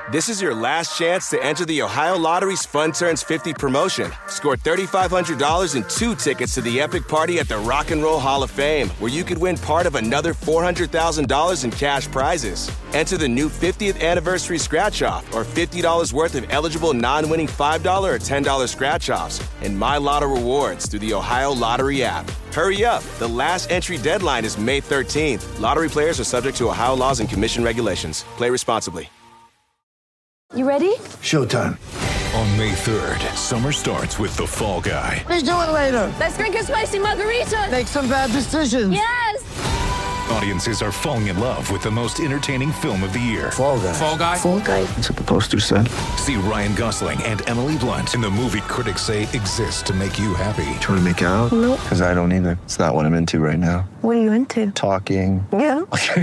This is your last chance to enter the Ohio Lottery's Fun Turns 50 promotion. Score $3,500 and 2 tickets to the epic party at the Rock and Roll Hall of Fame, where you could win part of another $400,000 in cash prizes. Enter the new 50th anniversary scratch-off or $50 worth of eligible non-winning $5 or $10 scratch-offs and My Lotto rewards through the Ohio Lottery app. Hurry up. The last entry deadline is May 13th. Lottery players are subject to Ohio laws and commission regulations. Play responsibly. You ready? Showtime. On May 3rd, summer starts with The Fall Guy. Let's do it later. Let's drink a spicy margarita. Make some bad decisions. Yes! Audiences are falling in love with the most entertaining film of the year. Fall Guy. Fall Guy? Fall Guy. That's what the poster said. See Ryan Gosling and Emily Blunt in the movie critics say exists to make you happy. Trying to make it out? Nope. Because I don't either. It's not what I'm into right now. What are you into? Talking. Yeah.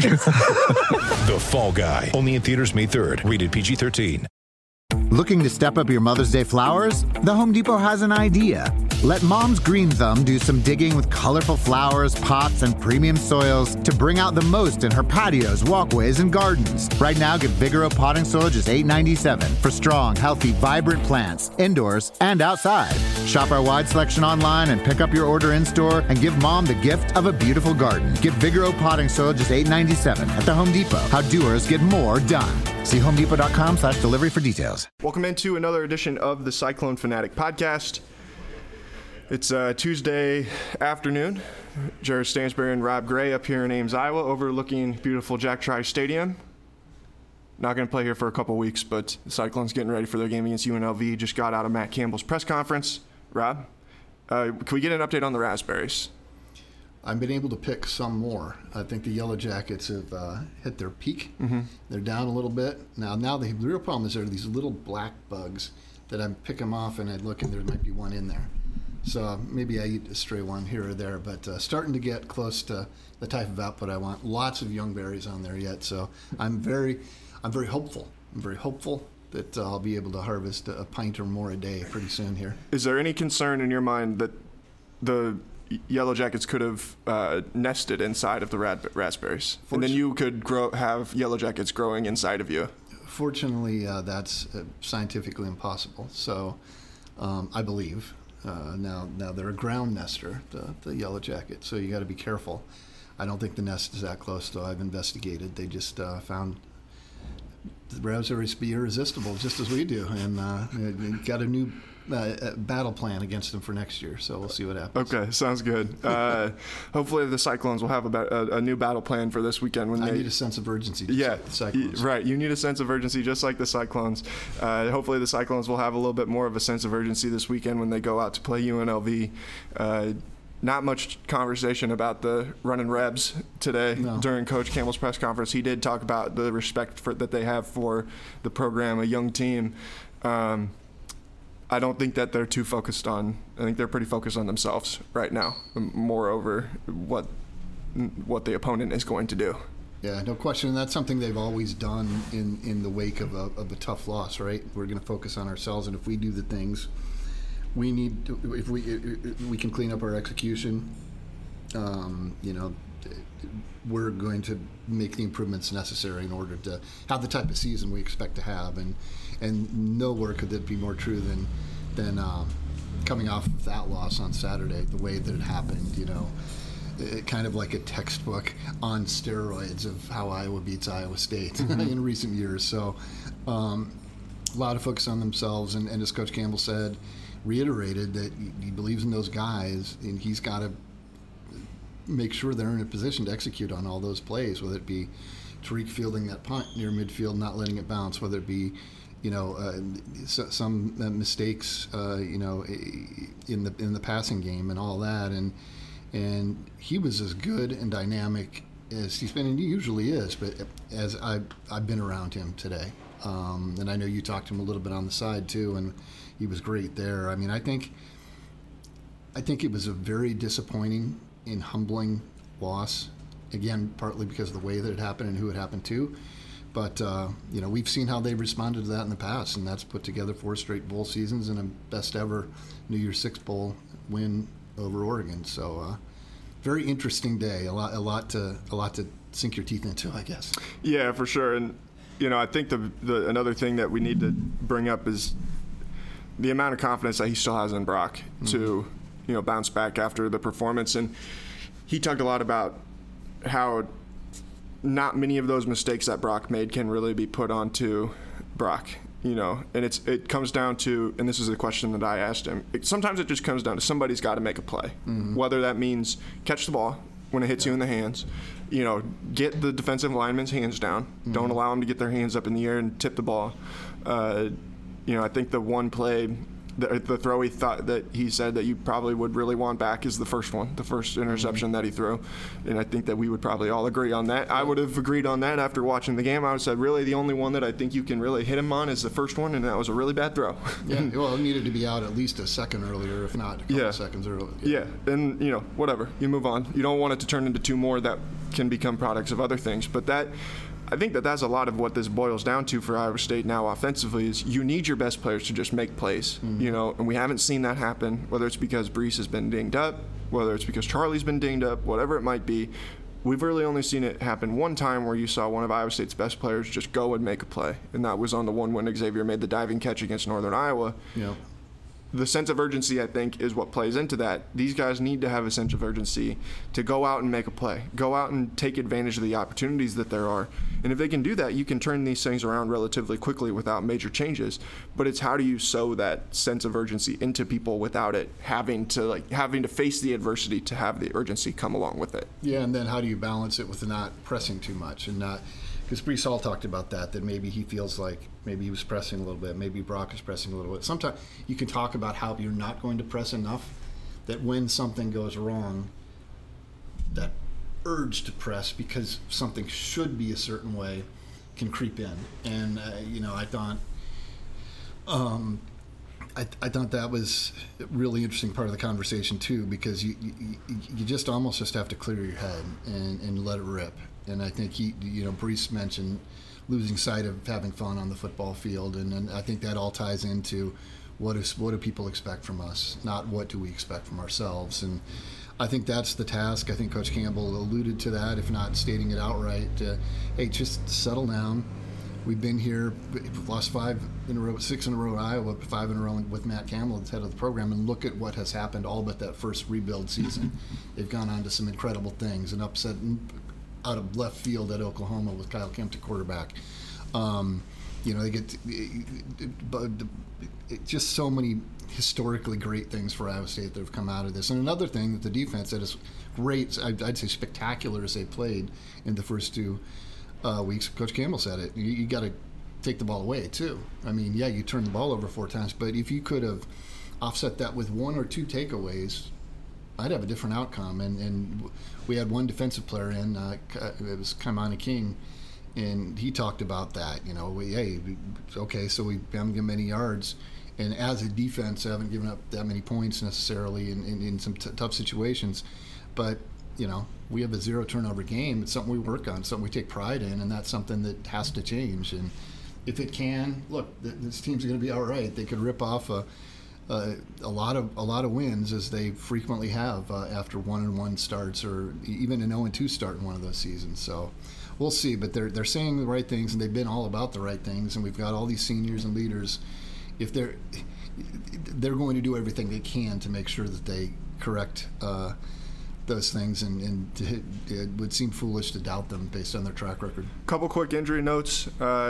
The Fall Guy. Only in theaters May 3rd. Rated PG-13. Looking to step up your Mother's Day flowers? The Home Depot has an idea. Let Mom's Green Thumb do some digging with colorful flowers, pots, and premium soils to bring out the most in her patios, walkways, and gardens. Right now, get Vigoro potting soil just $8.97 for strong, healthy, vibrant plants, indoors and outside. Shop our wide selection online and pick up your order in-store and give Mom the gift of a beautiful garden. Get Vigoro potting soil just $8.97 at the Home Depot. How doers get more done. See homedepot.com/delivery for details. Welcome into another edition of the Cyclone Fanatic Podcast. It's Tuesday afternoon. Jared Stansberry and Rob Gray up here in Ames, Iowa, overlooking beautiful Jack Trice Stadium. Not going to play here for a couple weeks, but the Cyclones getting ready for their game against UNLV. Just got out of Matt Campbell's press conference. Rob, can we get an update on the Raspberries? I've been able to pick some more. I think the Yellow Jackets have hit their peak. Mm-hmm. They're down a little bit. Now the real problem is there are these little black bugs that I pick them off and I look and there might be one in there. So maybe I eat a stray one here or there, but starting to get close to the type of output I want. Lots of young berries on there yet, so I'm very hopeful. I'm very hopeful that I'll be able to harvest a pint or more a day pretty soon here. Is there any concern in your mind that the Yellow Jackets could have nested inside of the raspberries, and then you could have Yellow Jackets growing inside of you? Fortunately, that's scientifically impossible. So I believe now they're a ground nester, the Yellow Jacket. So you got to be careful. I don't think the nest is that close, though. I've investigated. They just found the raspberries to be irresistible, just as we do, and got a new battle plan against them for next year, so we'll see what happens. Okay, sounds good. Hopefully the Cyclones will have a new battle plan for this weekend. When I need a sense of urgency. Yeah, the Cyclones. Right. You need a sense of urgency, just like the Cyclones. Hopefully the Cyclones will have a little bit more of a sense of urgency this weekend when they go out to play UNLV. Not much conversation about the running Rebs today during Coach Campbell's press conference. He did talk about the respect that they have for the program, a young team. I don't think that they're too focused on. I think they're pretty focused on themselves right now, moreover what the opponent is going to do. Yeah, no question. And that's something they've always done in the wake of a tough loss, right? We're going to focus on ourselves, and if we do the things we need to, if we can clean up our execution, we're going to make the improvements necessary in order to have the type of season we expect to have. And nowhere could that be more true than coming off of that loss on Saturday, the way that it happened, kind of like a textbook on steroids of how Iowa beats Iowa State in recent years. So a lot of focus on themselves, and as Coach Campbell said, reiterated that he believes in those guys, and he's got to make sure they're in a position to execute on all those plays, whether it be Tariq fielding that punt near midfield, not letting it bounce, whether it be some mistakes, in the passing game and all that, and he was as good and dynamic as he's been, and he usually is, but as I've been around him today, and I know you talked to him a little bit on the side too, and he was great there. I mean, I think it was a very disappointing and humbling loss, again, partly because of the way that it happened and who it happened to. But, we've seen how they've responded to that in the past, and that's put together 4 straight bowl seasons and a best ever New Year's Six Bowl win over Oregon. So, very interesting day. A lot to sink your teeth into, I guess. Yeah, for sure. And I think the another thing that we need to bring up is the amount of confidence that he still has in Brock to, bounce back after the performance. And he talked a lot about how not many of those mistakes that Brock made can really be put onto Brock, and it comes down to, and this is a question that I asked him, sometimes it just comes down to somebody's got to make a play, whether that means catch the ball when it hits you in the hands, get the defensive lineman's hands down, don't allow them to get their hands up in the air and tip the ball. I think the one play, the throw he thought that he said that you probably would really want back is the first one, the first interception that he threw. And I think that we would probably all agree on that. I would have agreed on that after watching the game. I would have said, really, the only one that I think you can really hit him on is the first one, and that was a really bad throw. Yeah, well, it needed to be out at least a second earlier, if not a couple of seconds earlier. Yeah, and, whatever. You move on. You don't want it to turn into two more that can become products of other things. But I think that's a lot of what this boils down to for Iowa State now offensively is you need your best players to just make plays, and we haven't seen that happen, whether it's because Brees has been dinged up, whether it's because Charlie's been dinged up, whatever it might be. We've really only seen it happen one time where you saw one of Iowa State's best players just go and make a play, and that was on the one when Xavier made the diving catch against Northern Iowa. Yeah. The sense of urgency, I think, is what plays into that. These guys need to have a sense of urgency to go out and make a play, go out and take advantage of the opportunities that there are. And if they can do that, you can turn these things around relatively quickly without major changes. But it's how do you sow that sense of urgency into people without it having to face the adversity to have the urgency come along with it. Yeah, and then how do you balance it with not pressing too much and not – because Brees Hall talked about that maybe he feels like maybe he was pressing a little bit, maybe Brock is pressing a little bit. Sometimes you can talk about how you're not going to press enough, that when something goes wrong, that urge to press because something should be a certain way can creep in. And, I thought I thought that was a really interesting part of the conversation, too, because you just almost just have to clear your head and let it rip. And I think Brees mentioned losing sight of having fun on the football field, and I think that all ties into what do people expect from us, not what do we expect from ourselves. And I think that's the task. I think Coach Campbell alluded to that, if not stating it outright. Hey, just settle down. We've been here, we've lost 6 in a row at Iowa, 5 in a row with Matt Campbell at the head of the program, and look at what has happened all but that first rebuild season. They've gone on to some incredible things, an upset out of left field at Oklahoma with Kyle Kempt at quarterback. They get just so many historically great things for Iowa State that have come out of this. And another thing that the defense that is great, I'd say spectacular as they played in the first 2 weeks. Coach Campbell said it. You got to take the ball away too. I mean, yeah, you turned the ball over 4 times, but if you could have offset that with 1 or 2 takeaways, I'd have a different outcome. And we had one defensive player in, it was Kaimana King, and he talked about that. So we haven't given many yards, and as a defense, I haven't given up that many points necessarily in some tough situations, but we have a 0 turnover game. It's something we work on, something we take pride in, and that's something that has to change. And if it can, look, this team's going to be all right. They could rip off a lot of wins, as they frequently have after 1-1 starts, or even an 0-2 start in one of those seasons. So we'll see. But they're saying the right things, and they've been all about the right things. And we've got all these seniors and leaders. If they're going to do everything they can to make sure that they correct those things, and it would seem foolish to doubt them based on their track record. Couple quick injury notes.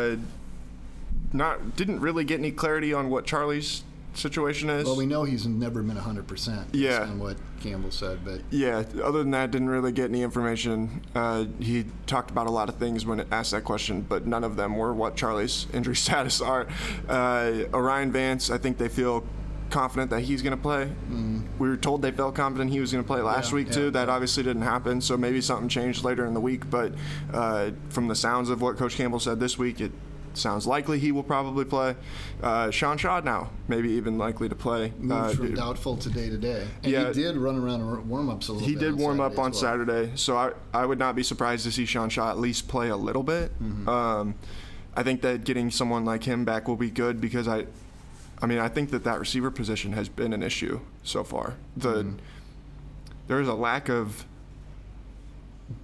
Didn't really get any clarity on what Charlie's situation is. Well, we know he's never been 100% based on what Campbell said, but yeah, other than that, didn't really get any information. He talked about a lot of things when asked that question, but none of them were what Charlie's injury status are. Orion Vance, I think they feel confident that he's going to play. We were told they felt confident he was going to play last week too. That obviously didn't happen, so maybe something changed later in the week, but from the sounds of what Coach Campbell said this week, it sounds likely he will probably play. Sean Shaw now, maybe even likely to play. Moved from doubtful to day-to-day. And he did run around warm-ups a little bit. He did warm up on Saturday, so I would not be surprised to see Sean Shaw at least play a little bit. I think that getting someone like him back will be good, because I think that receiver position has been an issue so far. There is a lack of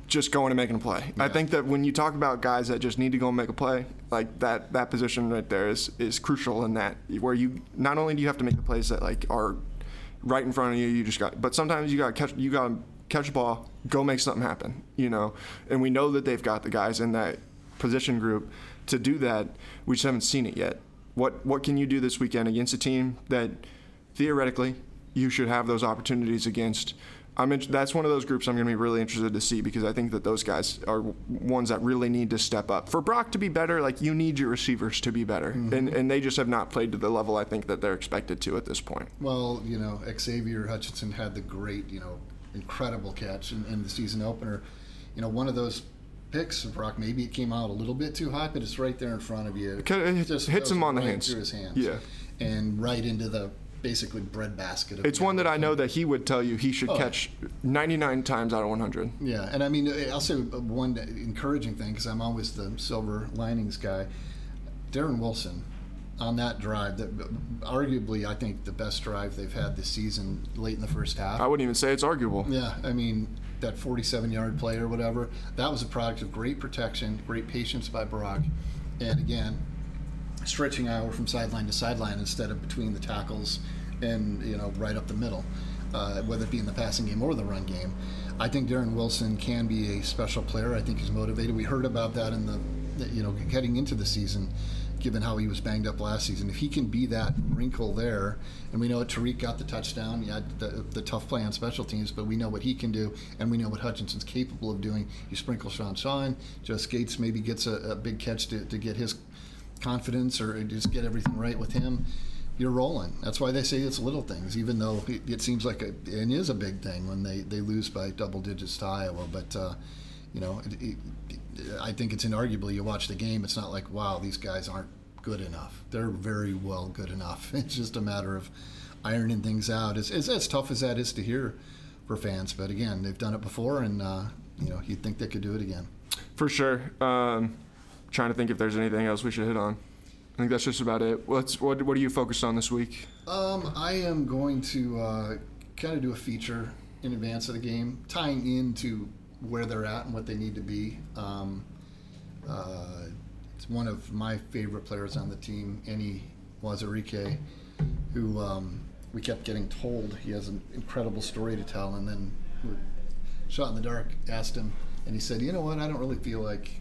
just going and making a play. Yeah. I think that when you talk about guys that just need to go and make a play, like that position right there is crucial in that, where you not only do you have to make the plays that like are right in front of you, but sometimes you got to catch the ball, go make something happen, And we know that they've got the guys in that position group to do that. We just haven't seen it yet. What can you do this weekend against a team that theoretically you should have those opportunities against? That's one of those groups I'm going to be really interested to see, because I think that those guys are ones that really need to step up. For Brock to be better, like, you need your receivers to be better, and they just have not played to the level I think that they're expected to at this point. Well, Xavier Hutchinson had the great, incredible catch in the season opener. One of those picks of Brock, maybe it came out a little bit too high, but it's right there in front of you. It just hits him on the hands. Through his hands. Yeah. And right into the basically breadbasket. It's one that I know that he would tell you he should catch 99 times out of 100. Yeah, and I mean, I'll say one encouraging thing, because I'm always the silver linings guy. Darren Wilson, on that drive, that arguably I think the best drive they've had this season, late in the first half. I wouldn't even say it's arguable. Yeah, I mean, that 47-yard play or whatever, that was a product of great protection, great patience by Brock, and again, stretching Iowa from sideline to sideline instead of between the tackles and right up the middle, whether it be in the passing game or the run game. I think Darren Wilson can be a special player. I think he's motivated. We heard about that in the heading into the season, given how he was banged up last season. If he can be that wrinkle there, and we know Tariq got the touchdown, the tough play on special teams, but we know what he can do, and we know what Hutchinson's capable of doing. You sprinkle Sean, Joe Skates maybe gets a big catch to get his confidence or just get everything right with him, you're rolling. That's why they say it's little things, even though it seems like it is a big thing when they lose by double digits to Iowa. But I think it's inarguably, you watch the game, it's not like, wow, these guys aren't good enough. They're very well good enough. It's just a matter of ironing things out. It's as tough as that is to hear for fans, but again, they've done it before, and you'd think they could do it again. For sure. Trying to think if there's anything else we should hit on. I think that's just about it. What are you focused on this week? I am going to kind of do a feature in advance of the game, tying into where they're at and what they need to be. It's one of my favorite players on the team, Eni Wazirike, who we kept getting told he has an incredible story to tell, and then shot in the dark, asked him, and he said, you know what, I don't really feel like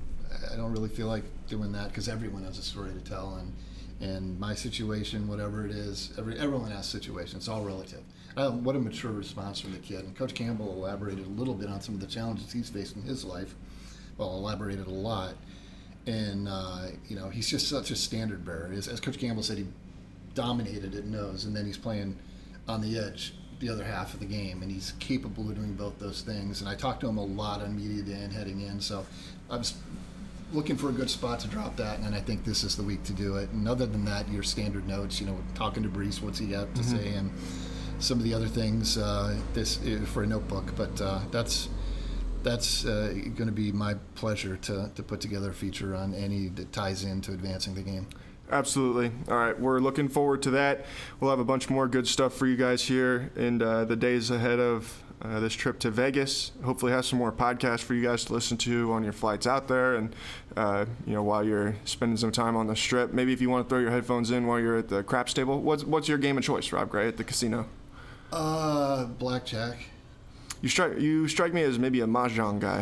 doing that, because everyone has a story to tell, and my situation, whatever it is, everyone has situations. It's all relative. What a mature response from the kid. And Coach Campbell elaborated a little bit on some of the challenges he's faced in his life. Well, elaborated a lot. And, he's just such a standard bearer. As Coach Campbell said, he dominated at nose, and then he's playing on the edge the other half of the game, and he's capable of doing both those things. And I talked to him a lot on media day and heading in, so I was looking for a good spot to drop that, and I think this is the week to do it. And other than that, your standard notes, talking to Brees, what's he got to say, and some of the other things this for a notebook. But that's going to be my pleasure to put together a feature on Eni that ties into advancing the game. Absolutely. All right, we're looking forward to that. We'll have a bunch more good stuff for you guys here in the days ahead of this trip to Vegas. Hopefully have some more podcasts for you guys to listen to on your flights out there, and while you're spending some time on the Strip. Maybe if you want to throw your headphones in while you're at the craps table. What's your game of choice, Rob Gray, at the casino? Blackjack. You strike me as maybe a mahjong guy.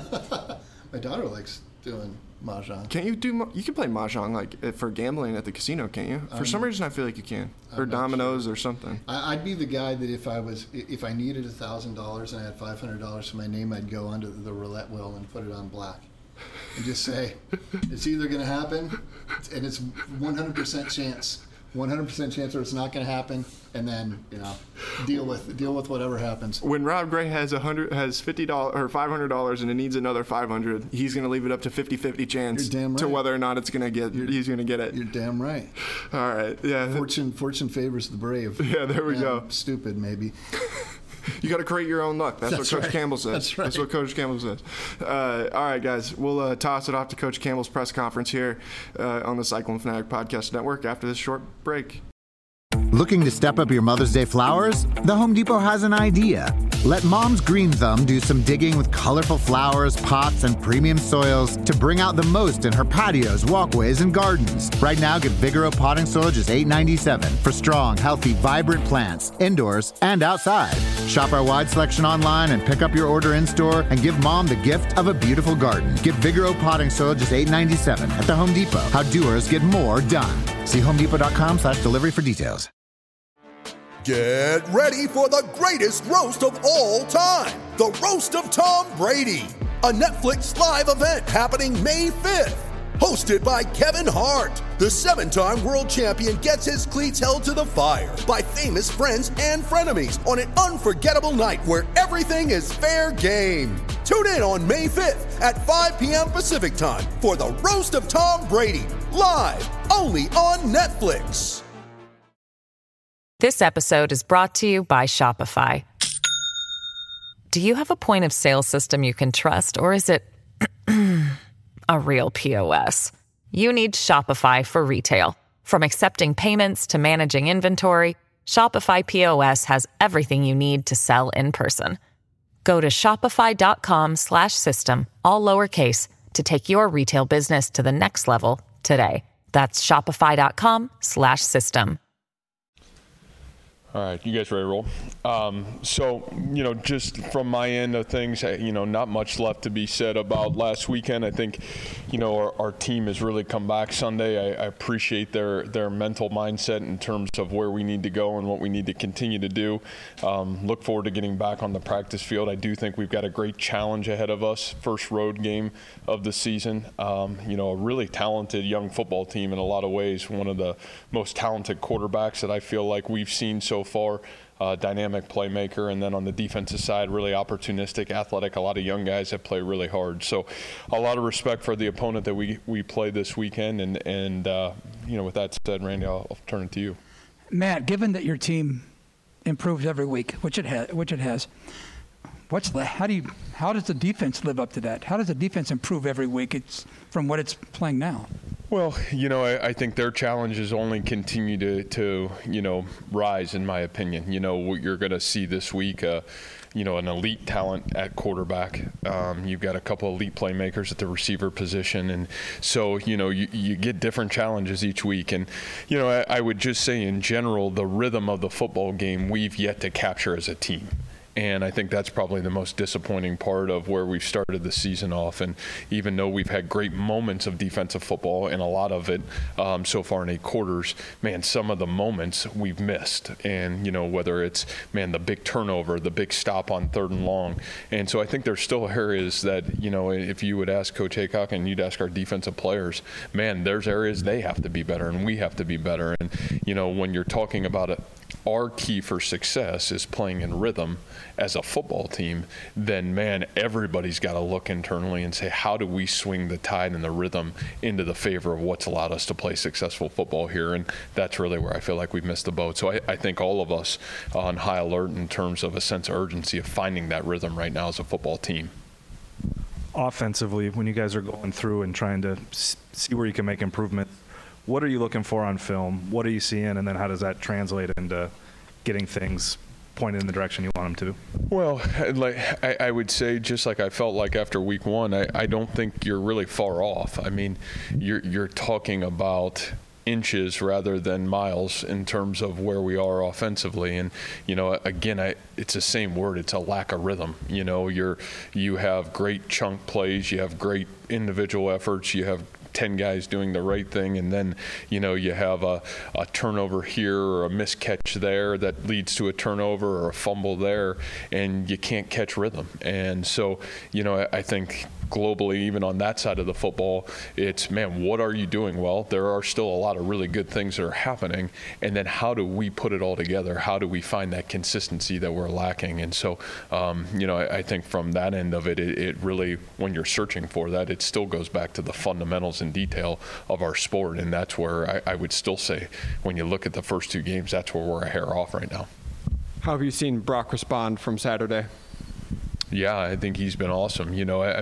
My daughter likes doing mahjong. Can't you do? You can play mahjong like for gambling at the casino, can't you? For some reason, I feel like you can, or dominoes or something. I'd be the guy that if I needed $1,000 and I had $500 to my name, I'd go onto the roulette wheel and put it on black, and just say, it's either going to happen, and it's 100% chance. 100% chance or it's not going to happen, and then deal with whatever happens. When Rob Gray has $50 or $500 and it needs another $500, he's going to leave it up to 50-50 chance to whether or not it's going to get. He's going to get it. You're damn right. All right, yeah. Fortune favors the brave. Yeah, there we go. Stupid, maybe. You got to create your own luck. That's what Coach Campbell says. That's right. That's what Coach Campbell says. All right, guys. We'll toss it off to Coach Campbell's press conference here on the Cyclone Fanatic Podcast Network after this short break. Looking to step up your Mother's Day flowers? The Home Depot has an idea. Let Mom's Green Thumb do some digging with colorful flowers, pots, and premium soils to bring out the most in her patios, walkways, and gardens. Right now, get Vigoro potting soil just $8.97 for strong, healthy, vibrant plants, indoors and outside. Shop our wide selection online and pick up your order in-store and give Mom the gift of a beautiful garden. Get Vigoro potting soil just $8.97 at the Home Depot. How doers get more done. See homedepot.com/delivery for details. Get ready for the greatest roast of all time, the Roast of Tom Brady, a Netflix live event happening May 5th. Hosted by Kevin Hart, the 7-time world champion gets his cleats held to the fire by famous friends and frenemies on an unforgettable night where everything is fair game. Tune in on May 5th at 5 p.m. Pacific time for the Roast of Tom Brady, live only on Netflix. This episode is brought to you by Shopify. Do you have a point of sale system you can trust, or is it a real POS? You need Shopify for retail. From accepting payments to managing inventory, Shopify POS has everything you need to sell in person. Go to shopify.com/system, all lowercase, to take your retail business to the next level today. That's shopify.com/system. All right, you guys ready to roll? So, just from my end of things, not much left to be said about last weekend. I think, our team has really come back Sunday. I appreciate their mental mindset in terms of where we need to go and what we need to continue to do. Look forward to getting back on the practice field. I do think we've got a great challenge ahead of us. First road game of the season. A really talented young football team in a lot of ways. One of the most talented quarterbacks that I feel like we've seen so far, dynamic playmaker, and then on the defensive side, really opportunistic, athletic, a lot of young guys that play really hard. So a lot of respect for the opponent that we played this weekend, and with that said, Randy, I'll turn it to you. Matt, given that your team improves every week, which it has, how does the defense live up to that? How does the defense improve every week? It's from what it's playing now. Well, I think their challenges only continue to rise, in my opinion. What you're going to see this week, an elite talent at quarterback. You've got a couple elite playmakers at the receiver position. And so, you get different challenges each week. And, I would just say in general, the rhythm of the football game we've yet to capture as a team. And I think that's probably the most disappointing part of where we've started the season off. And even though we've had great moments of defensive football, and a lot of it so far in 8 quarters, man, some of the moments we've missed. And, whether it's, the big turnover, the big stop on 3rd and long. And so I think there's still areas that, if you would ask Coach Haycock and you'd ask our defensive players, there's areas they have to be better and we have to be better. And, when you're talking about it, our key for success is playing in rhythm as a football team, then, everybody's got to look internally and say, how do we swing the tide and the rhythm into the favor of what's allowed us to play successful football here? And that's really where I feel like we've missed the boat. So I think all of us are on high alert in terms of a sense of urgency of finding that rhythm right now as a football team. Offensively, when you guys are going through and trying to see where you can make improvement, what are you looking for on film? What are you seeing? And then how does that translate into getting things pointed in the direction you want them to? Well, I would say, just like I felt like after week 1, I don't think you're really far off. I mean, you're talking about inches rather than miles in terms of where we are offensively. And, again, it's the same word. It's a lack of rhythm. You have great chunk plays. You have great individual efforts. You have 10 guys doing the right thing, and then you have a turnover here or a miscatch there that leads to a turnover or a fumble there, and you can't catch rhythm. And so I think globally, even on that side of the football, it's, what are you doing well? There are still a lot of really good things that are happening, and then how do we put it all together? How do we find that consistency that we're lacking? And so I think from that end of it really, when you're searching for that, it still goes back to the fundamentals and detail of our sport. And that's where I would still say, when you look at the first 2 games, that's where we're a hair off right now. How have you seen Brock respond from Saturday? Yeah, I think he's been awesome.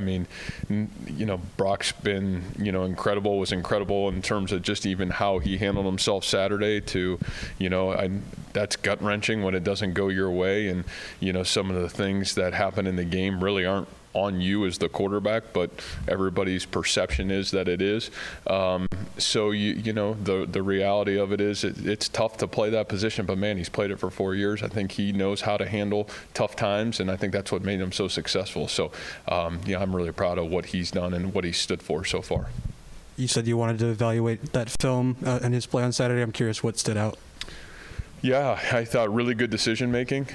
Brock's been, was incredible in terms of just even how he handled himself Saturday to, that's gut-wrenching when it doesn't go your way, and some of the things that happen in the game really aren't on you as the quarterback, but everybody's perception is that it is. So the reality of it is it's tough to play that position, but man, he's played it for 4 years. I think he knows how to handle tough times, and I think that's what made him so successful. So I'm really proud of what he's done and what he's stood for so far. You said you wanted to evaluate that film and his play on Saturday. I'm curious what stood out. Yeah, I thought really good decision making.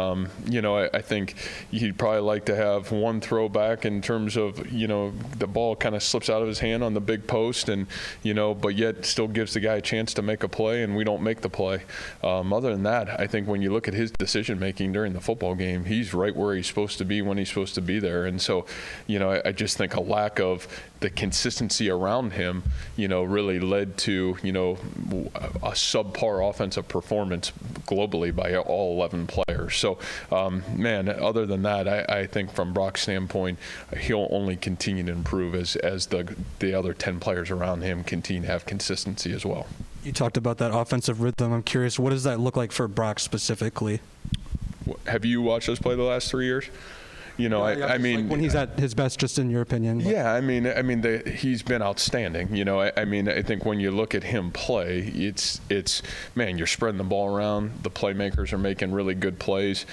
I think he'd probably like to have one throw back in terms of, the ball kind of slips out of his hand on the big post and, but yet still gives the guy a chance to make a play, and we don't make the play. Other than that, I think when you look at his decision making during the football game, he's right where he's supposed to be when he's supposed to be there. And so, I just think a lack of the consistency around him, really led to, a subpar offensive performance globally by all 11 players. So, other than that, I think from Brock's standpoint, he'll only continue to improve as the other 10 players around him continue to have consistency as well. You talked about that offensive rhythm. I'm curious, what does that look like for Brock specifically? Have you watched us play the last 3 years? I mean, like when he's at his best, just in your opinion. But. Yeah, he's been outstanding. I think when you look at him play, it's man, you're spreading the ball around. The playmakers are making really good plays,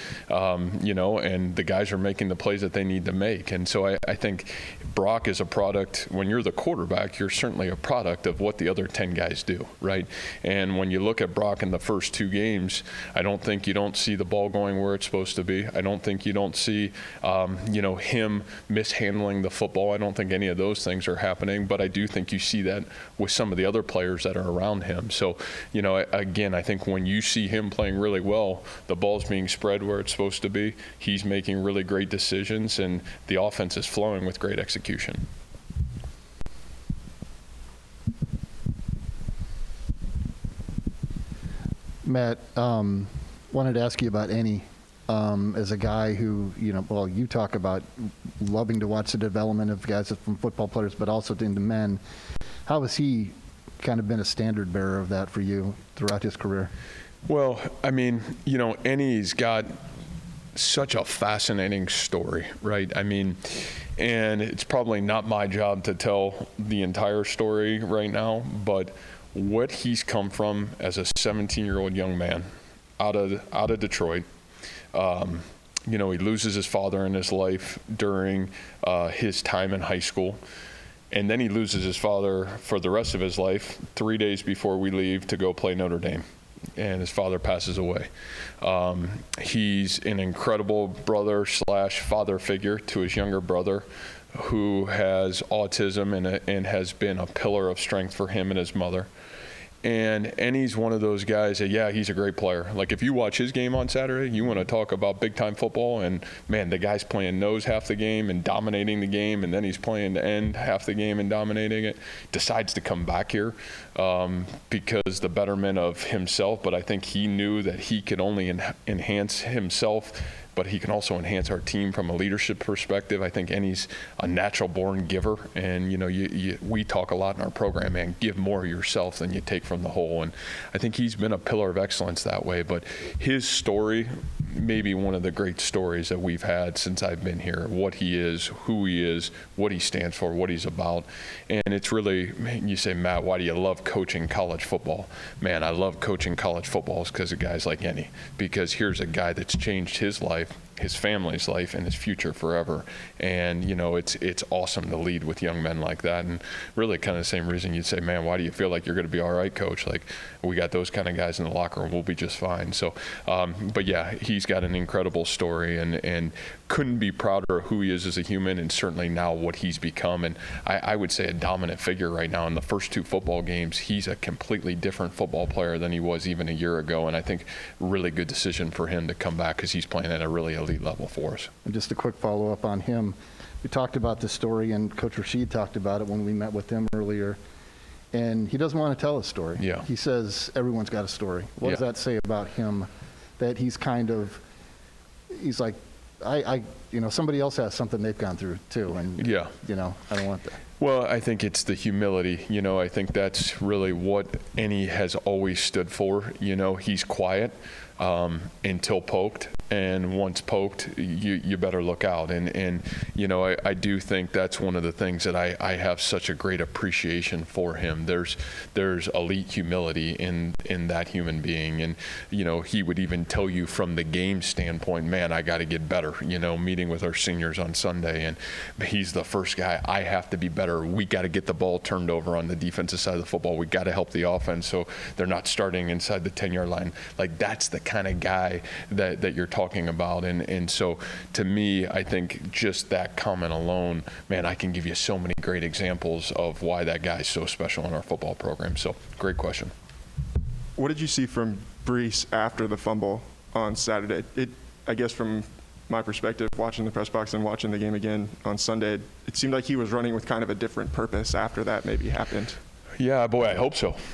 and the guys are making the plays that they need to make. And so I think Brock is a product. When you're the quarterback, you're certainly a product of what the other 10 guys do, right? And when you look at Brock in the first 2 games, I don't think you don't see the ball going where it's supposed to be. I don't think you don't see him mishandling the football. I don't think any of those things are happening, but I do think you see that with some of the other players that are around him. So, again, I think when you see him playing really well, the ball's being spread where it's supposed to be. He's making really great decisions, and the offense is flowing with great execution. Matt, wanted to ask you about Enny. As a guy who, you talk about loving to watch the development of guys from football players, but also into men. How has he kind of been a standard bearer of that for you throughout his career? Well, Enny's got such a fascinating story, right? And it's probably not my job to tell the entire story right now, but what he's come from as a 17-year-old young man out of Detroit. He loses his father in his life during his time in high school. And then he loses his father for the rest of his life 3 days before we leave to go play Notre Dame. And his father passes away. He's an incredible brother/father figure to his younger brother, who has autism and has been a pillar of strength for him and his mother. And he's one of those guys that, he's a great player. Like, if you watch his game on Saturday, you want to talk about big-time football, and, man, the guy's playing nose half the game and dominating the game, and then he's playing the end half the game and dominating it. Decides to come back here because the betterment of himself, but I think he knew that he could only enhance himself, but he can also enhance our team from a leadership perspective. I think Enny's a natural-born giver, and we talk a lot in our program, man, give more of yourself than you take from the whole, and I think he's been a pillar of excellence that way. But his story, maybe one of the great stories that we've had since I've been here, what he is, who he is, what he stands for, what he's about, and it's really, you say, Matt, why do you love coaching college football? Man, I love coaching college football because of guys like Enny, because here's a guy that's changed his life, his family's life, and his future forever. And it's awesome to lead with young men like that. And really kind of the same reason you'd say, man, why do you feel like you're going to be all right, coach? Like, we got those kind of guys in the locker room, we'll be just fine. So but yeah, he's got an incredible story, and couldn't be prouder of who he is as a human, and certainly now what he's become. And I would say a dominant figure right now. In the first 2 football games, he's a completely different football player than he was even a year ago. And I think really good decision for him to come back, because he's playing at a really elite level for us. And just a quick follow-up on him. We talked about this story, and Coach Rashid talked about it when we met with him earlier. And he doesn't want to tell a story. Yeah. He says everyone's got a story. What does that say about him? That he's like, somebody else has something they've gone through too, and yeah, I don't want that. Well, I think it's the humility. I think that's really what Ennie has always stood for. He's quiet until poked, and once poked, you better look out. And I do think that's one of the things that I have such a great appreciation for him. There's elite humility in that human being, and he would even tell you from the game standpoint, man, I got to get better. Meeting with our seniors on Sunday, and he's the first guy. I have to be better. We got to get the ball turned over on the defensive side of the football. We got to help the offense so they're not starting inside the 10-yard line. Like, that's the kind of guy that you're talking about. And so to me, I think just that comment alone, man, I can give you so many great examples of why that guy's so special in our football program. So great question. What did you see from Breece after the fumble on Saturday? I guess from my perspective, watching the press box and watching the game again on Sunday, it seemed like he was running with kind of a different purpose after that maybe happened. Yeah, boy, I hope so.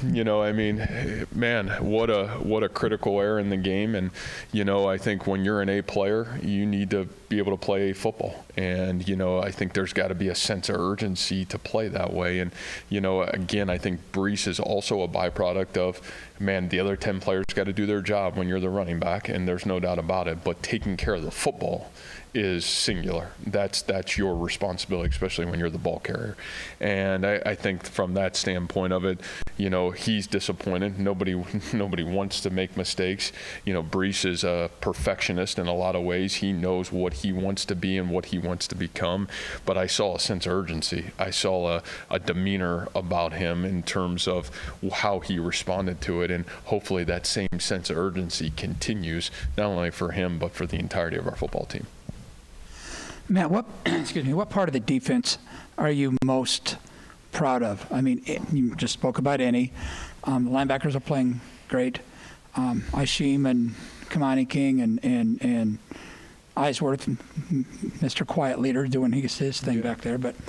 Man, what a critical error in the game. And, I think when you're an A player, you need to be able to play football. And, I think there's got to be a sense of urgency to play that way. And, again, I think Breece is also a byproduct of, man, the other 10 players got to do their job when you're the running back, and there's no doubt about it. But taking care of the football is singular. That's your responsibility, especially when you're the ball carrier. And I think from that standpoint of it, he's disappointed. Nobody wants to make mistakes. Breece is a perfectionist in a lot of ways. He knows what he wants to be and what he wants to become. But I saw a sense of urgency. I saw a demeanor about him in terms of how he responded to it. And hopefully that same sense of urgency continues, not only for him, but for the entirety of our football team. Matt, what part of the defense are you most proud of? I mean, you just spoke about Ennie. The linebackers are playing great. Isheem and Kamani King and Eisworth, Mr. Quiet Leader, doing his thing back there. But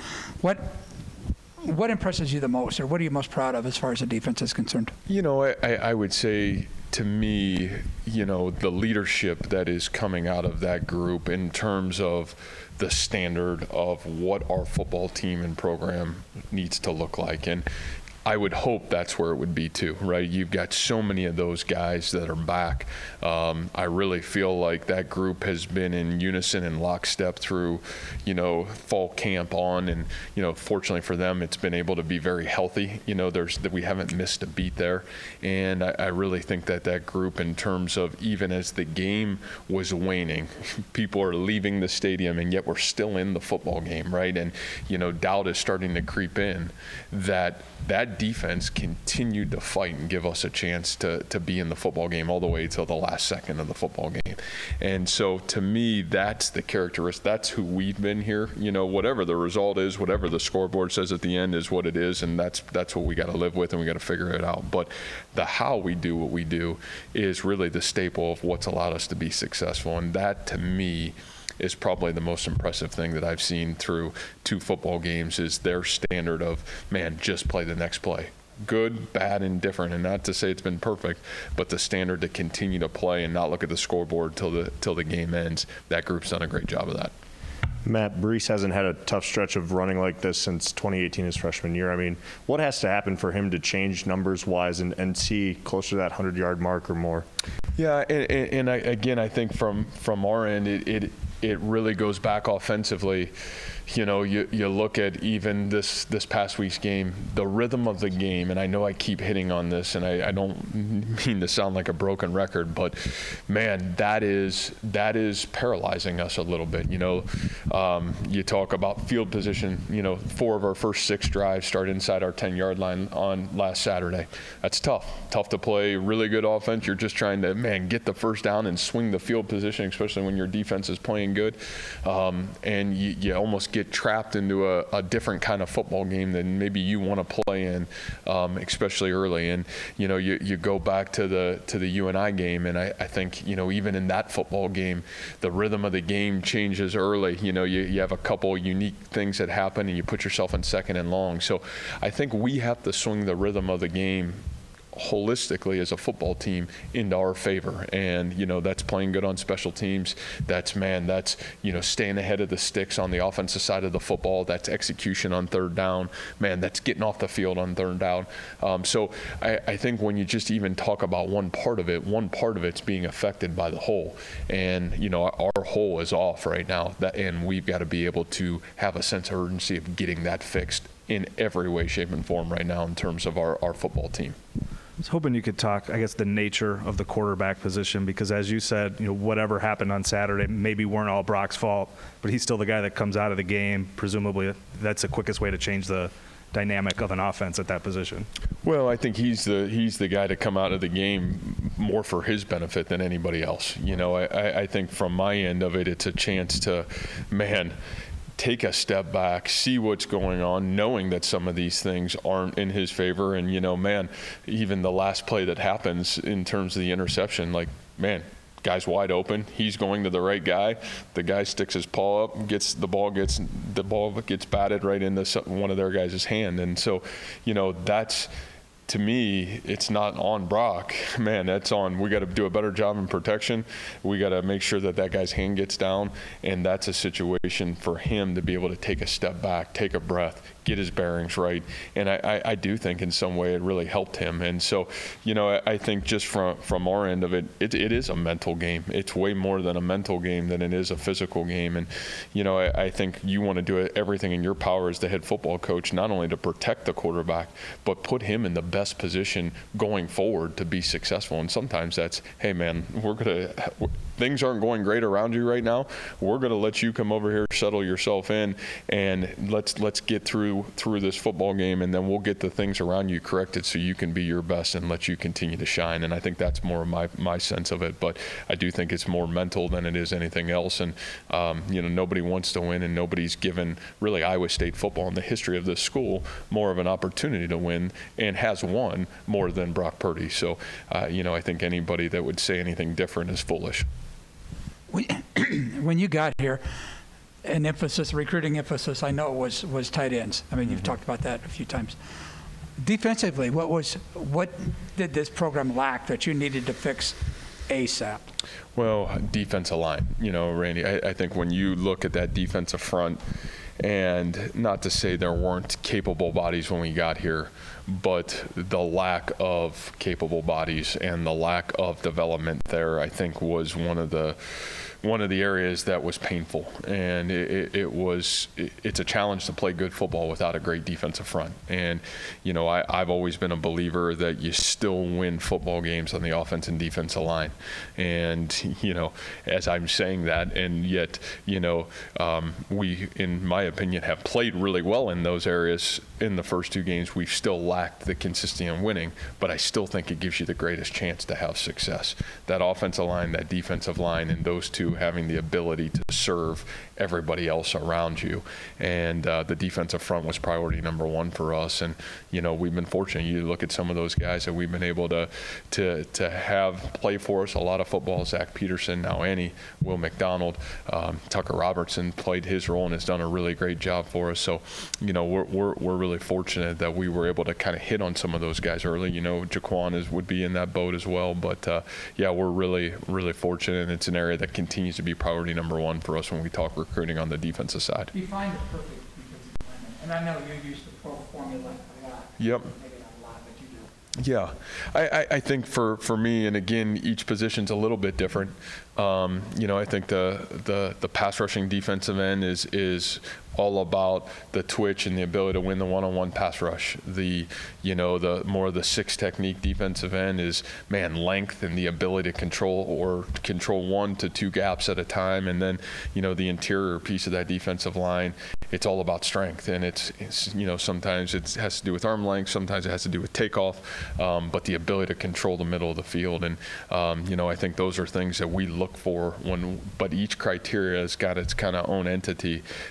what impresses you the most, or what are you most proud of as far as the defense is concerned? I would say, to me, the leadership that is coming out of that group in terms of the standard of what our football team and program needs to look like. And I would hope that's where it would be too, right? You've got so many of those guys that are back. I really feel like that group has been in unison and lockstep through, fall camp on, and fortunately for them, it's been able to be very healthy. We haven't missed a beat there, and I really think that group, in terms of even as the game was waning, people are leaving the stadium, and yet we're still in the football game, right? And doubt is starting to creep in that defense continued to fight and give us a chance to be in the football game all the way till the last second of the football game. And so to me, that's the characteristic. That's who we've been here. Whatever the result is, whatever the scoreboard says at the end is what it is, and that's what we got to live with, and we got to figure it out. But the how we do what we do is really the staple of what's allowed us to be successful. And that, to me, is probably the most impressive thing that I've seen through 2 football games, is their standard of, man, just play the next play. Good, bad, and different. And not to say it's been perfect, but the standard to continue to play and not look at the scoreboard till the game ends. That group's done a great job of that. Matt, Breece hasn't had a tough stretch of running like this since 2018, his freshman year. I mean, what has to happen for him to change numbers-wise and see closer to that 100-yard mark or more? Yeah, and I think from our end, it really goes back offensively. You look at even this past week's game, the rhythm of the game, and I know I keep hitting on this, and I don't mean to sound like a broken record, but man, that is paralyzing us a little bit. You talk about field position. 4 of our first 6 drives started inside our 10-yard line on last Saturday. That's tough to play really good offense. You're just trying to, get the first down and swing the field position, especially when your defense is playing good, and you almost get trapped into a different kind of football game than maybe you want to play in, especially early. And you go back to the UNI game, and I think even in that football game, the rhythm of the game changes early. You have a couple unique things that happen, and you put yourself in 2nd and long. So I think we have to swing the rhythm of the game holistically as a football team into our favor. And, that's playing good on special teams. That's, staying ahead of the sticks on the offensive side of the football. That's execution on third down. That's getting off the field on third down. So I think when you just even talk about one part of it's being affected by the whole. And, our whole is off right now. And we've got to be able to have a sense of urgency of getting that fixed in every way, shape, and form right now in terms of our football team. I was hoping you could talk, I guess, the nature of the quarterback position, because as you said, whatever happened on Saturday maybe weren't all Brock's fault, but he's still the guy that comes out of the game. Presumably that's the quickest way to change the dynamic of an offense at that position. Well, I think he's the guy to come out of the game more for his benefit than anybody else. I think from my end of it, it's a chance to, take a step back, see what's going on, knowing that some of these things aren't in his favor. And, even the last play that happens in terms of the interception, guy's wide open. He's going to the right guy. The guy sticks his paw up, the ball gets batted right into one of their guys' hand. And so, that's, to me, it's not on Brock. That's on. We got to do a better job in protection. We got to make sure that guy's hand gets down, and that's a situation for him to be able to take a step back, take a breath, get his bearings right. And I do think in some way it really helped him. And so, I think just from our end of it is a mental game. It's way more than a mental game than it is a physical game. And, I think you want to do everything in your power as the head football coach, not only to protect the quarterback, but put him in the best position going forward to be successful. And sometimes that's, hey, man, things aren't going great around you right now. We're going to let you come over here, settle yourself in, and let's get through this football game, and then we'll get the things around you corrected so you can be your best and let you continue to shine. And I think that's more of my sense of it. But I do think it's more mental than it is anything else. And, nobody wants to win, and nobody's given really Iowa State football in the history of this school more of an opportunity to win, and has won more than Brock Purdy. So, I think anybody that would say anything different is foolish. When you got here, recruiting emphasis, I know was tight ends. You've talked about that a few times. Defensively, what did this program lack that you needed to fix ASAP? Well, defensive line. Randy, I think when you look at that defensive front, and not to say there weren't capable bodies when we got here, but the lack of capable bodies and the lack of development there, I think, was one of the areas that was painful. And it's a challenge to play good football without a great defensive front. And, I've always been a believer that you still win football games on the offense and defensive line. And, as I'm saying that, and yet, we, in my opinion, have played really well in those areas in the first two games. We've still lacked the consistency in winning, but I still think it gives you the greatest chance to have success. That offensive line, that defensive line, and those two having the ability to serve everybody else around you. And the defensive front was priority number one for us. And, we've been fortunate. You look at some of those guys that we've been able to have play for us a lot of football. Zach Peterson, now Annie, Will McDonald, Tucker Robertson played his role and has done a really great job for us. So, we're really fortunate that we were able to kind of hit on some of those guys early. Jaquan would be in that boat as well. But, we're really, really fortunate. And it's an area that continues to be priority number one for us when we talk recruiting on the defensive side. You find it perfect defensive lineman. And I know you use the pro formula a lot. Yep. Maybe not a lot, but you do. Yeah. I think for me, and again, each position's a little bit different. I think the pass rushing defensive end is all about the twitch and the ability to win the one-on-one pass rush. The more of the six technique defensive end is length and the ability to control 1 to 2 gaps at a time. And then, the interior piece of that defensive line, it's all about strength. And it's sometimes it has to do with arm length, sometimes it has to do with takeoff, but the ability to control the middle of the field. And, I think those are things that we look for but each criteria has got its kind of own entity that's really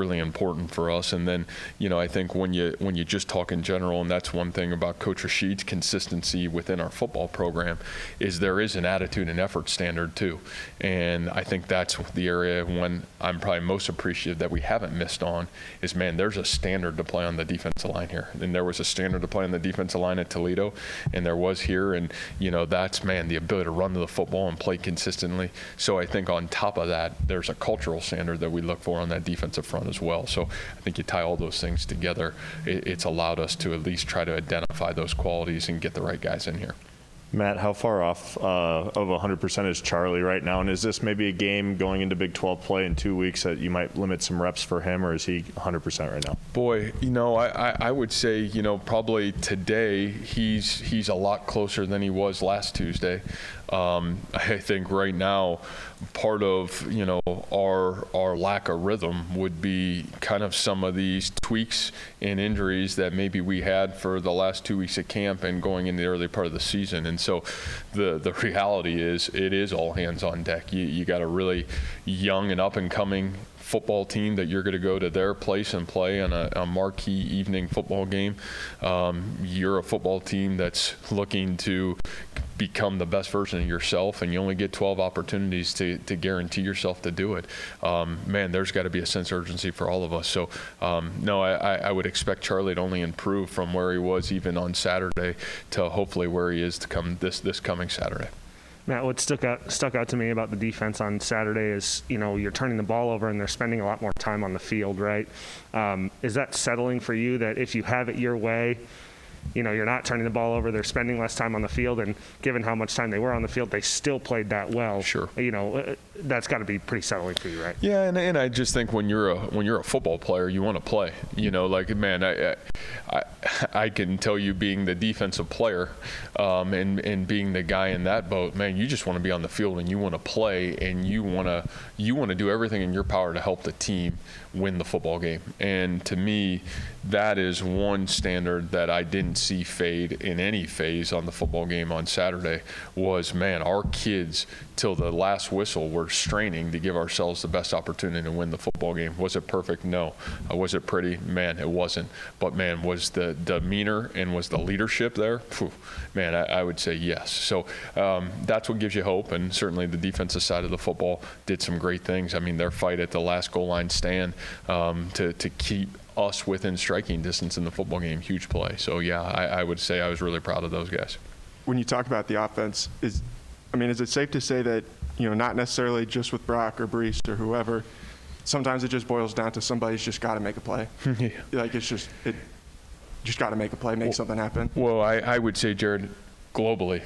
really important for us. And then, I think when you just talk in general, and that's one thing about Coach Rashid's consistency within our football program, is there is an attitude and effort standard too. And I think that's the area when I'm probably most appreciative that we haven't missed on is, man, there's a standard to play on the defensive line here. And there was a standard to play on the defensive line at Toledo, and there was here. And, that's, man, the ability to run to the football and play consistently. So I think on top of that, there's a cultural standard that we look for on that defensive front as well. So I think you tie all those things together, it's allowed us to at least try to identify those qualities and get the right guys in here. Matt, how far off of 100% is Charlie right now? And is this maybe a game going into Big 12 play in 2 weeks that you might limit some reps for him, or is he 100% right now? Boy, I would say, probably today he's a lot closer than he was last Tuesday. I think right now part of, our lack of rhythm would be kind of some of these tweaks and injuries that maybe we had for the last 2 weeks of camp and going in the early part of the season. And so the reality is it is all hands on deck. You got a really young and up and coming football team that you're going to go to their place and play on a marquee evening football game. You're a football team that's looking to become the best version of yourself, and you only get 12 opportunities to guarantee yourself to do it. Man, there's got to be a sense of urgency for all of us. So, no, I would expect Charlie to only improve from where he was even on Saturday to hopefully where he is to come this coming Saturday. Matt, what stuck out to me about the defense on Saturday is, you're turning the ball over and they're spending a lot more time on the field, right? Is that settling for you that if you have it your way, you're not turning the ball over, they're spending less time on the field, and given how much time they were on the field, they still played that well. Sure. That's got to be pretty settling for you, right? Yeah, and I just think when you're a football player, you want to play. Man, I can tell you, being the defensive player and being the guy in that boat, man, you just want to be on the field and you want to play, and you want to do everything in your power to help the team win the football game. And to me, that is one standard that I didn't see fade in any phase on the football game on Saturday. Was, man, our kids till the last whistle were straining to give ourselves the best opportunity to win the football game. Was it perfect? No. Was it pretty? Man, it wasn't. But, man, was the demeanor and was the leadership there? Whew, man, I would say yes. So that's what gives you hope, and certainly the defensive side of the football did some great things. I mean, their fight at the last goal line stand to keep us within striking distance in the football game, huge play. So, yeah, I would say I was really proud of those guys. When you talk about the offense, is it safe to say that, not necessarily just with Brock or Breece or whoever, sometimes it just boils down to somebody's just got to make a play? Yeah. Like, it just got to make a play, make something happen. Well, I would say, Jared, globally,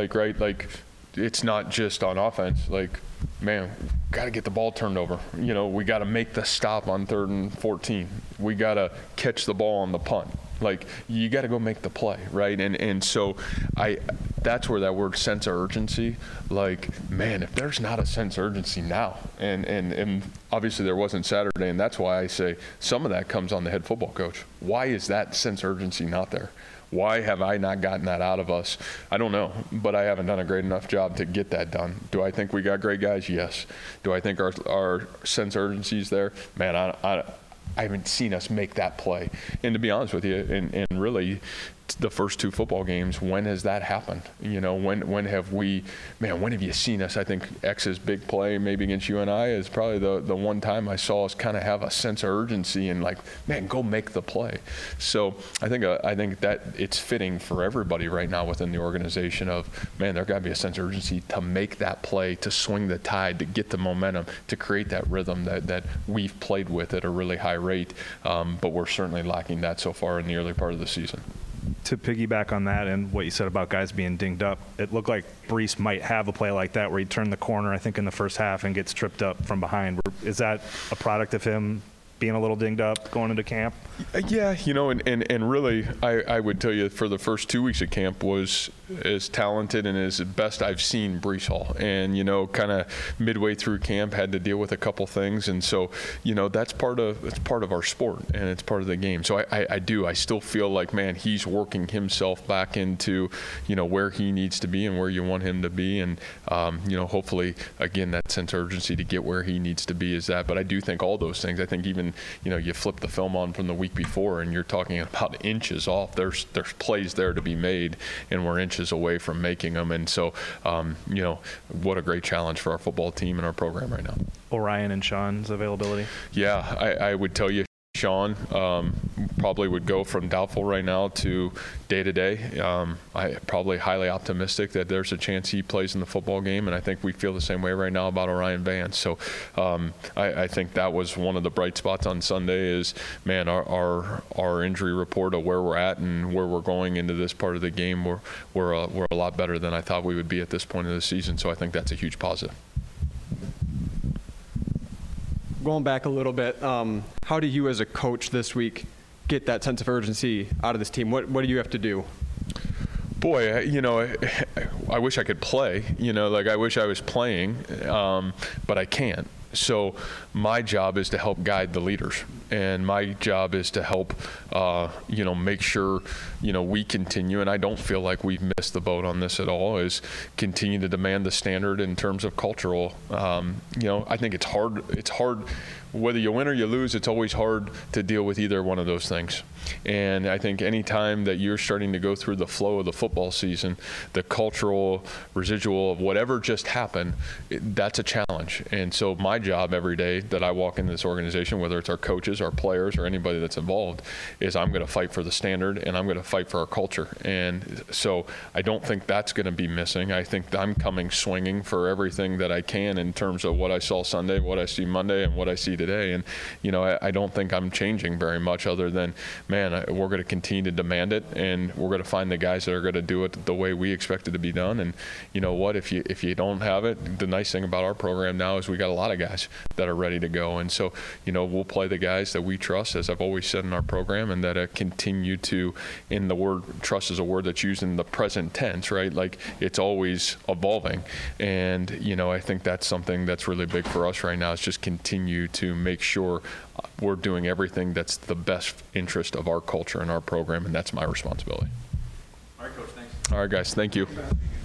it's not just on offense. Man, got to get the ball turned over. We got to make the stop on 3rd and 14. We got to catch the ball on the punt. You got to go make the play, right? And so that's where that word sense of urgency, man, if there's not a sense of urgency now, and obviously there wasn't Saturday, and that's why I say some of that comes on the head football coach. Why is that sense of urgency not there? Why have I not gotten that out of us? I don't know, but I haven't done a great enough job to get that done. Do I think we got great guys? Yes. Do I think our sense of urgency is there? Man, I haven't seen us make that play. And to be honest with you, and really the first 2 football games, when has that happened? When have we, man, when have you seen us? I think X's big play maybe against UNI is probably the one time I saw us kind of have a sense of urgency and man, go make the play. So I think that it's fitting for everybody right now within the organization of, man, there got to be a sense of urgency to make that play, to swing the tide, to get the momentum, to create that rhythm that we've played with at a really high rate. But we're certainly lacking that so far in the early part of the season. To piggyback on that and what you said about guys being dinged up, it looked like Breece might have a play like that where he turned the corner, I think, in the first half and gets tripped up from behind. Is that a product of him being a little dinged up going into camp? Yeah, and really, I would tell you for the first 2 weeks of camp was as talented and as best I've seen Breece Hall. And, kind of midway through camp had to deal with a couple things. And so, that's part of our sport and it's part of the game. So I still feel like, man, he's working himself back into, where he needs to be and where you want him to be. And, hopefully, again, that sense of urgency to get where he needs to be is that. But I do think all those things, I think even and you flip the film on from the week before, and you're talking about inches off. There's plays there to be made, and we're inches away from making them. And so, what a great challenge for our football team and our program right now. Orion and Sean's availability? Yeah, I would tell you Sean probably would go from doubtful right now to day-to-day. I probably highly optimistic that there's a chance he plays in the football game, and I think we feel the same way right now about Orion Vance. So I think that was one of the bright spots on Sunday is, man, our injury report of where we're at and where we're going into this part of the game, we're a lot better than I thought we would be at this point of the season. So I think that's a huge positive. Going back a little bit, how do you as a coach this week get that sense of urgency out of this team? What do you have to do? Boy, I wish I could play. I wish I was playing, but I can't. So my job is to help guide the leaders, and my job is to help, make sure, we continue. And I don't feel like we've missed the boat on this at all. Is continue to demand the standard in terms of cultural. I think it's hard. It's hard. Whether you win or you lose, it's always hard to deal with either one of those things. And I think any time that you're starting to go through the flow of the football season, the cultural residual of whatever just happened, that's a challenge. And so my job every day that I walk into this organization, whether it's our coaches, our players, or anybody that's involved, is I'm going to fight for the standard and I'm going to fight for our culture. And so I don't think that's going to be missing. I think I'm coming swinging for everything that I can in terms of what I saw Sunday, what I see Monday, and what I see today. And, I don't think I'm changing very much other than, man, we're going to continue to demand it, and we're going to find the guys that are going to do it the way we expect it to be done. And you know what, if you don't have it, the nice thing about our program now is we got a lot of guys that are ready to go. And so, we'll play the guys that we trust, as I've always said in our program, and that continue to, in the word trust is a word that's used in the present tense, right? Like it's always evolving. And, I think that's something that's really big for us right now is just continue to make sure we're doing everything that's the best interest of our culture and our program, and that's my responsibility. All right, Coach, thanks. All right, guys, thank you.